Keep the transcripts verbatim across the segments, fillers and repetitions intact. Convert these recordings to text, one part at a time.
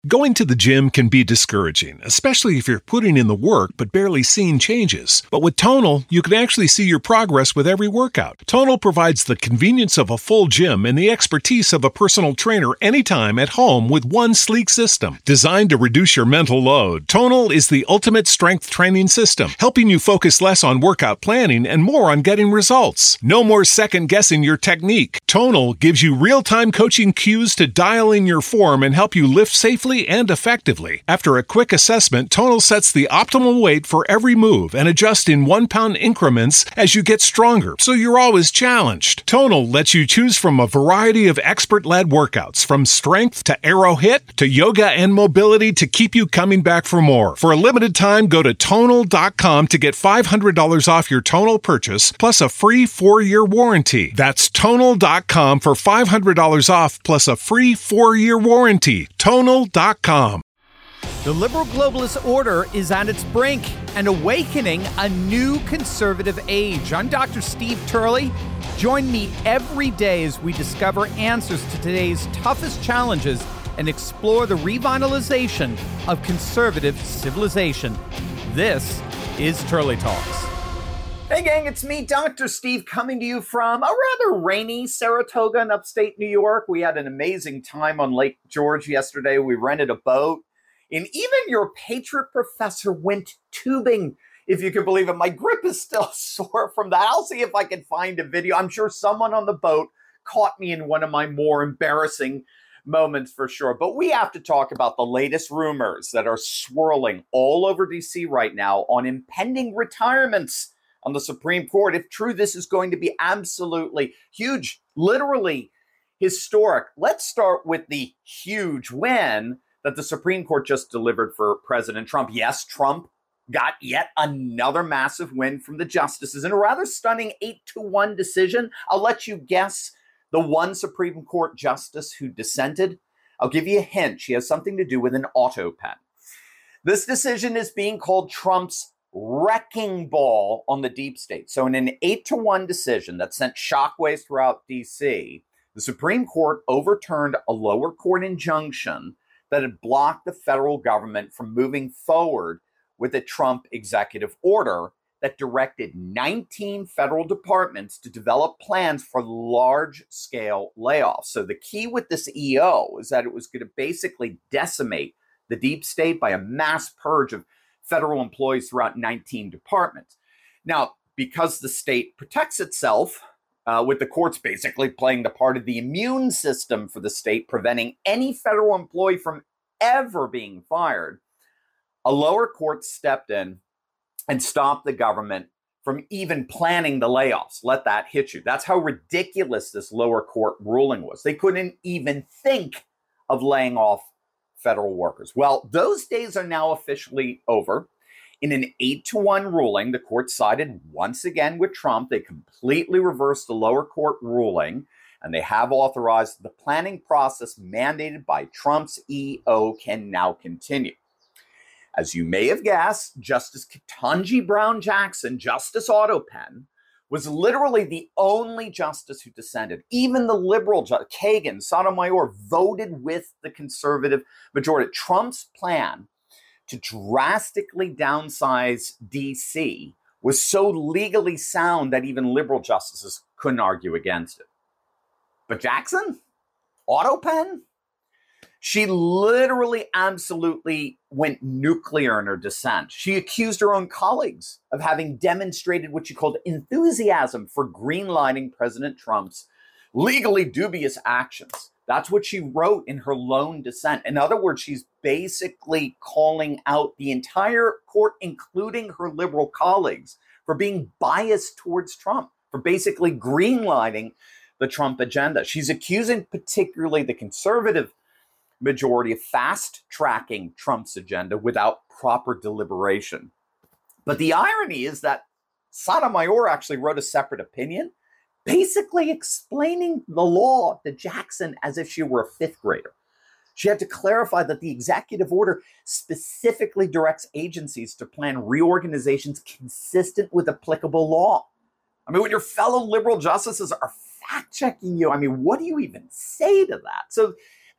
Going to the gym can be discouraging, especially if you're putting in the work but barely seeing changes. But with Tonal, you can actually see your progress with every workout. Tonal provides the convenience of a full gym and the expertise of a personal trainer anytime at home with one sleek system. Designed to reduce your mental load, Tonal is the ultimate strength training system, helping you focus less on workout planning and more on getting results. No more second-guessing your technique. Tonal gives you real-time coaching cues to dial in your form and help you lift safely and effectively. After a quick assessment, Tonal sets the optimal weight for every move and adjusts in one-pound increments as you get stronger, so you're always challenged. Tonal lets you choose from a variety of expert-led workouts, from strength to aero hit to yoga and mobility to keep you coming back for more. For a limited time, go to tonal dot com to get five hundred dollars off your Tonal purchase, plus a free four-year warranty. That's tonal dot com for five hundred dollars off, plus a free four-year warranty. tonal dot com. The liberal globalist order is on its brink and awakening a new conservative age. I'm Doctor Steve Turley. Join me every day as we discover answers to today's toughest challenges and explore the revitalization of conservative civilization. This is Turley Talks. Hey gang, it's me, Doctor Steve, coming to you from a rather rainy Saratoga in upstate New York. We had an amazing time on Lake George yesterday. We rented a boat, and even your Patriot professor went tubing, if you can believe it. My grip is still sore from that. I'll see if I can find a video. I'm sure someone on the boat caught me in one of my more embarrassing moments for sure. But we have to talk about the latest rumors that are swirling all over D C right now on impending retirements on the Supreme Court. If true, this is going to be absolutely huge, literally historic. Let's start with the huge win that the Supreme Court just delivered for President Trump. Yes, Trump got yet another massive win from the justices in a rather stunning eight to one decision. I'll let you guess the one Supreme Court justice who dissented. I'll give you a hint. She has something to do with an auto pen. This decision is being called Trump's wrecking ball on the deep state. So in an eight to one decision that sent shockwaves throughout D C, the Supreme Court overturned a lower court injunction that had blocked the federal government from moving forward with a Trump executive order that directed nineteen federal departments to develop plans for large-scale layoffs. So the key with this E O is that it was going to basically decimate the deep state by a mass purge of federal employees throughout nineteen departments. Now, because the state protects itself, uh, with the courts basically playing the part of the immune system for the state, preventing any federal employee from ever being fired, a lower court stepped in and stopped the government from even planning the layoffs. Let that hit you. That's how ridiculous this lower court ruling was. They couldn't even think of laying off federal workers. Well, those days are now officially over. In an eight to one ruling, the court sided once again with Trump. They completely reversed the lower court ruling, and they have authorized the planning process mandated by Trump's E O can now continue. As you may have guessed, Justice Ketanji Brown Jackson, Justice Autopen, was literally the only justice who dissented. Even the liberal judge, Kagan, Sotomayor, voted with the conservative majority. Trump's plan to drastically downsize D C was so legally sound that even liberal justices couldn't argue against it. But Jackson? Autopen? She literally absolutely went nuclear in her dissent. She accused her own colleagues of having demonstrated what she called enthusiasm for greenlighting President Trump's legally dubious actions. That's what she wrote in her lone dissent. In other words, she's basically calling out the entire court, including her liberal colleagues, for being biased towards Trump, for basically greenlighting the Trump agenda. She's accusing particularly the conservative majority of fast-tracking Trump's agenda without proper deliberation. But the irony is that Sotomayor actually wrote a separate opinion, basically explaining the law to Jackson as if she were a fifth grader. She had to clarify that the executive order specifically directs agencies to plan reorganizations consistent with applicable law. I mean, when your fellow liberal justices are fact-checking you, I mean, what do you even say to that? So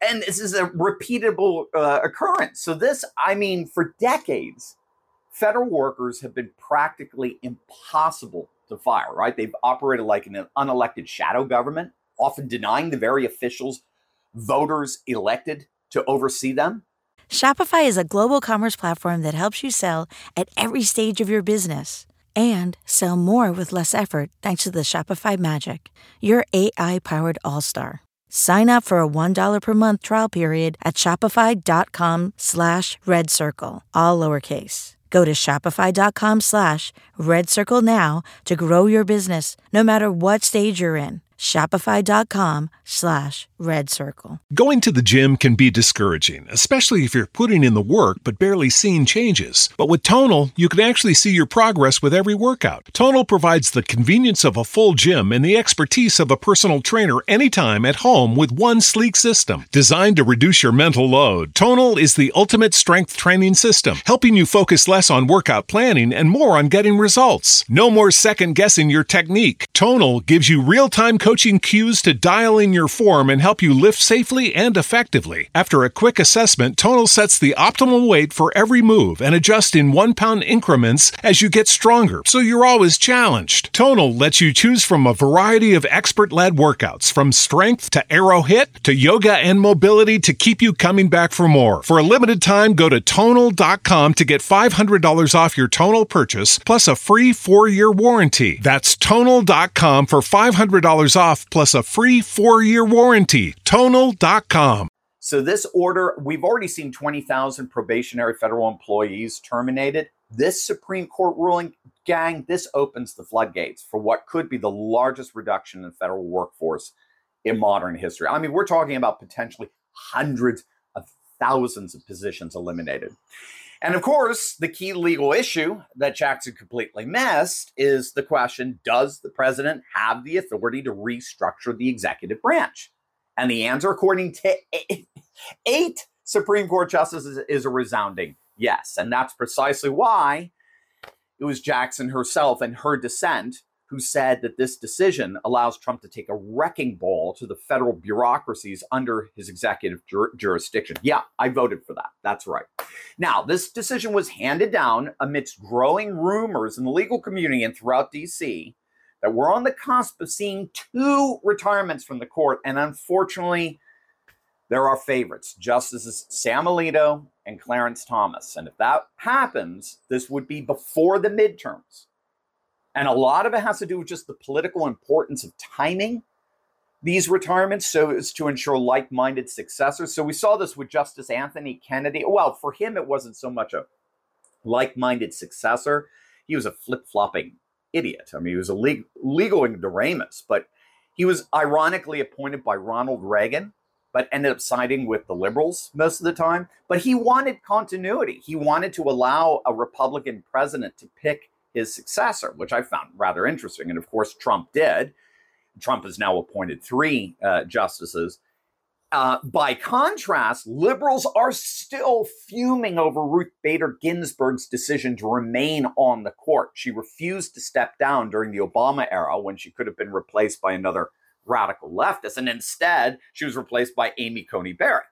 And this is a repeatable uh, occurrence. So this, I mean, for decades, federal workers have been practically impossible to fire, right? They've operated like an unelected shadow government, often denying the very officials voters elected to oversee them. Shopify is a global commerce platform that helps you sell at every stage of your business and sell more with less effort thanks to the Shopify Magic, your A I-powered all-star. Sign up for a one dollar per month trial period at shopify.com slash red circle, all lowercase. Go to shopify.com slash red circle now to grow your business no matter what stage you're in. Shopify.com slash red circle. Going to the gym can be discouraging, especially if you're putting in the work but barely seeing changes. But with Tonal, you can actually see your progress with every workout. Tonal provides the convenience of a full gym and the expertise of a personal trainer anytime at home with one sleek system. Designed to reduce your mental load, Tonal is the ultimate strength training system, helping you focus less on workout planning and more on getting results. No more second-guessing your technique. Tonal gives you real-time coaching cues to dial in your form and help you lift safely and effectively. After a quick assessment, Tonal sets the optimal weight for every move and adjusts in one-pound increments as you get stronger, so you're always challenged. Tonal lets you choose from a variety of expert-led workouts, from strength to aero hit to yoga and mobility, to keep you coming back for more. For a limited time, go to tonal dot com to get five hundred dollars off your Tonal purchase, plus a free four-year warranty. That's tonal dot com for five hundred dollars off, plus a free four-year warranty. tonal dot com. So this order, we've already seen twenty thousand probationary federal employees terminated. This Supreme Court ruling, gang, this opens the floodgates for what could be the largest reduction in federal workforce in modern history. I mean, we're talking about potentially hundreds of thousands of positions eliminated. And of course, the key legal issue that Jackson completely missed is the question, does the president have the authority to restructure the executive branch? And the answer, according to eight, eight Supreme Court justices, is a resounding yes. And that's precisely why it was Jackson herself and her dissent who said that this decision allows Trump to take a wrecking ball to the federal bureaucracies under his executive jur- jurisdiction. Yeah, I voted for that. That's right. Now, this decision was handed down amidst growing rumors in the legal community and throughout D C that we're on the cusp of seeing two retirements from the court. And unfortunately, there are favorites, Justices Sam Alito and Clarence Thomas. And if that happens, this would be before the midterms. And a lot of it has to do with just the political importance of timing these retirements so as to ensure like-minded successors. So we saw this with Justice Anthony Kennedy. Well, for him, it wasn't so much a like-minded successor. He was a flip-flopping idiot. I mean, he was a legal, legal ignoramus, but he was ironically appointed by Ronald Reagan, but ended up siding with the liberals most of the time. But he wanted continuity. He wanted to allow a Republican president to pick his successor, which I found rather interesting. And of course, Trump did. Trump has now appointed three uh, justices. Uh, by contrast, liberals are still fuming over Ruth Bader Ginsburg's decision to remain on the court. She refused to step down during the Obama era when she could have been replaced by another radical leftist. And instead, she was replaced by Amy Coney Barrett.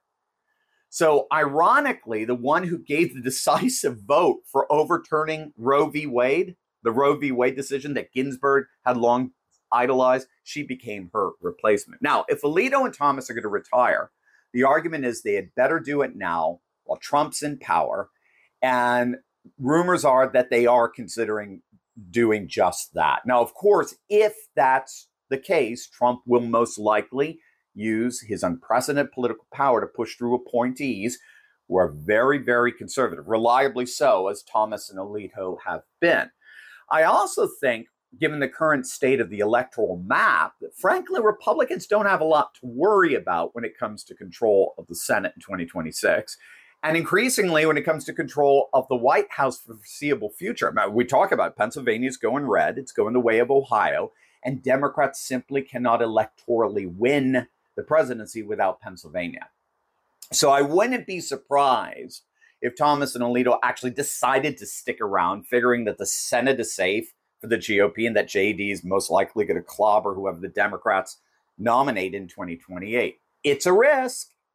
So ironically, the one who gave the decisive vote for overturning Roe v. Wade, the Roe v. Wade decision that Ginsburg had long idolized, she became her replacement. Now, if Alito and Thomas are going to retire, the argument is they had better do it now while Trump's in power. And rumors are that they are considering doing just that. Now, of course, if that's the case, Trump will most likely use his unprecedented political power to push through appointees who are very, very conservative, reliably so, as Thomas and Alito have been. I also think, given the current state of the electoral map, that frankly, Republicans don't have a lot to worry about when it comes to control of the Senate in twenty twenty-six. And increasingly, when it comes to control of the White House for the foreseeable future. We talk about Pennsylvania's going red. It's going the way of Ohio. And Democrats simply cannot electorally win the presidency without Pennsylvania. So I wouldn't be surprised if Thomas and Alito actually decided to stick around, figuring that the Senate is safe for the G O P and that J D is most likely going to clobber whoever the Democrats nominate in twenty twenty-eight. It's a risk.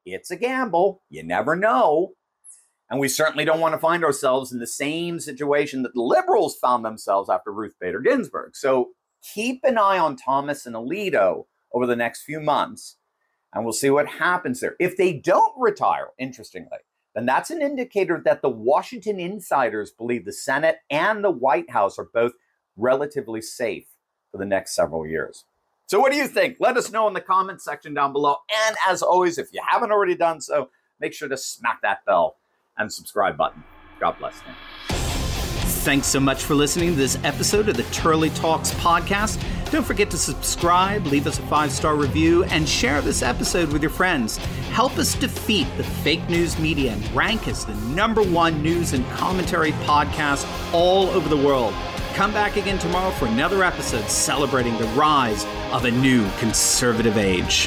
it's a gamble. You never know. And we certainly don't want to find ourselves in the same situation that the liberals found themselves after Ruth Bader Ginsburg. So keep an eye on Thomas and Alito over the next few months, and we'll see what happens there. If they don't retire, interestingly, then that's an indicator that the Washington insiders believe the Senate and the White House are both relatively safe for the next several years. So what do you think? Let us know in the comments section down below. And as always, if you haven't already done so, make sure to smack that bell and subscribe button. God bless you. Thanks so much for listening to this episode of the Turley Talks podcast. Don't forget to subscribe, leave us a five-star review, and share this episode with your friends. Help us defeat the fake news media and rank as the number one news and commentary podcast all over the world. Come back again tomorrow for another episode celebrating the rise of a new conservative age.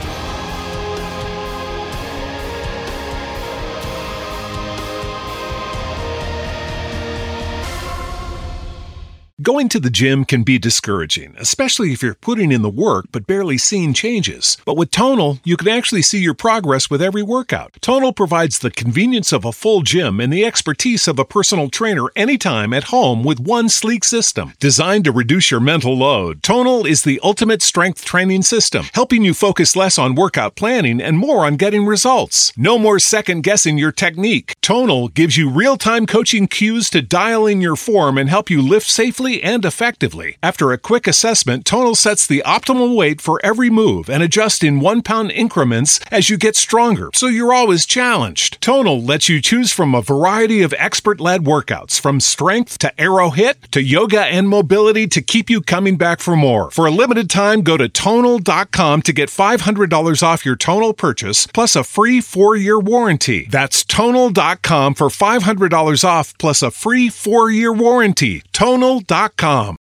Going to the gym can be discouraging, especially if you're putting in the work but barely seeing changes. But with Tonal, you can actually see your progress with every workout. Tonal provides the convenience of a full gym and the expertise of a personal trainer anytime at home with one sleek system. Designed to reduce your mental load, Tonal is the ultimate strength training system, helping you focus less on workout planning and more on getting results. No more second-guessing your technique. Tonal gives you real-time coaching cues to dial in your form and help you lift safely and effectively. After a quick assessment, Tonal sets the optimal weight for every move and adjusts in one-pound increments as you get stronger, so you're always challenged. Tonal lets you choose from a variety of expert-led workouts, from strength to aero hit to yoga and mobility, to keep you coming back for more. For a limited time, go to tonal dot com to get five hundred dollars off your Tonal purchase, plus a free four-year warranty. That's tonal dot com for five hundred dollars off, plus a free four-year warranty. tonal dot com.